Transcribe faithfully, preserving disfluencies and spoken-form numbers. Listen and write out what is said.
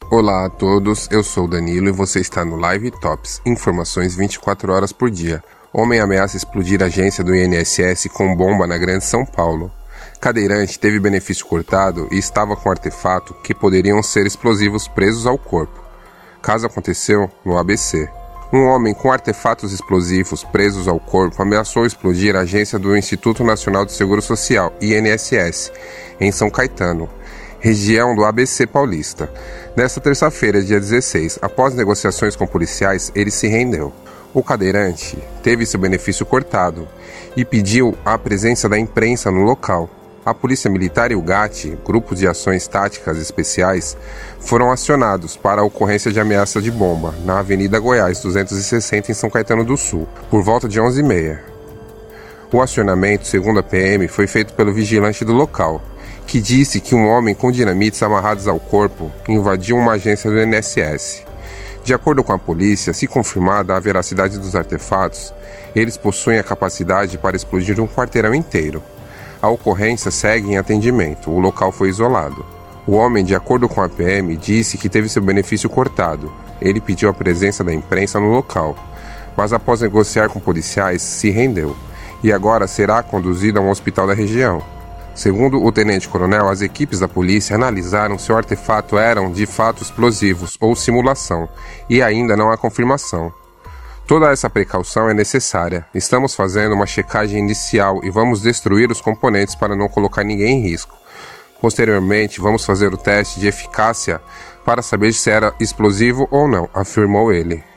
Olá a todos, eu sou o Danilo e você está no Live Tops, informações vinte e quatro horas por dia. Homem ameaça explodir a agência do I N S S com bomba na Grande São Paulo. Cadeirante teve benefício cortado e estava com artefato que poderiam ser explosivos presos ao corpo. Caso aconteceu no A B C. Um homem com artefatos explosivos presos ao corpo ameaçou explodir a agência do Instituto Nacional do Seguro Social, I N S S, em São Caetano, região do A B C paulista. Nesta terça-feira, dia dezesseis, após negociações com policiais, ele se rendeu. O cadeirante teve seu benefício cortado e pediu a presença da imprensa no local. A Polícia Militar e o GAT, Grupo de Ações Táticas Especiais, foram acionados para a ocorrência de ameaça de bomba na Avenida Goiás duzentos e sessenta, em São Caetano do Sul, por volta de onze e meia. O acionamento, segundo a P M, foi feito pelo vigilante do local, que disse que um homem com dinamites amarrados ao corpo invadiu uma agência do I N S S. De acordo com a polícia, se confirmada a veracidade dos artefatos, eles possuem a capacidade para explodir um quarteirão inteiro. A ocorrência segue em atendimento, o local foi isolado. O homem, de acordo com a P M, disse que teve seu benefício cortado. Ele pediu a presença da imprensa no local, mas após negociar com policiais, se rendeu, e agora será conduzido a um hospital da região. Segundo o tenente-coronel, as equipes da polícia analisaram se o artefato eram de fato explosivos ou simulação, e ainda não há confirmação. Toda essa precaução é necessária. Estamos fazendo uma checagem inicial e vamos destruir os componentes para não colocar ninguém em risco. Posteriormente, vamos fazer o teste de eficácia para saber se era explosivo ou não, afirmou ele.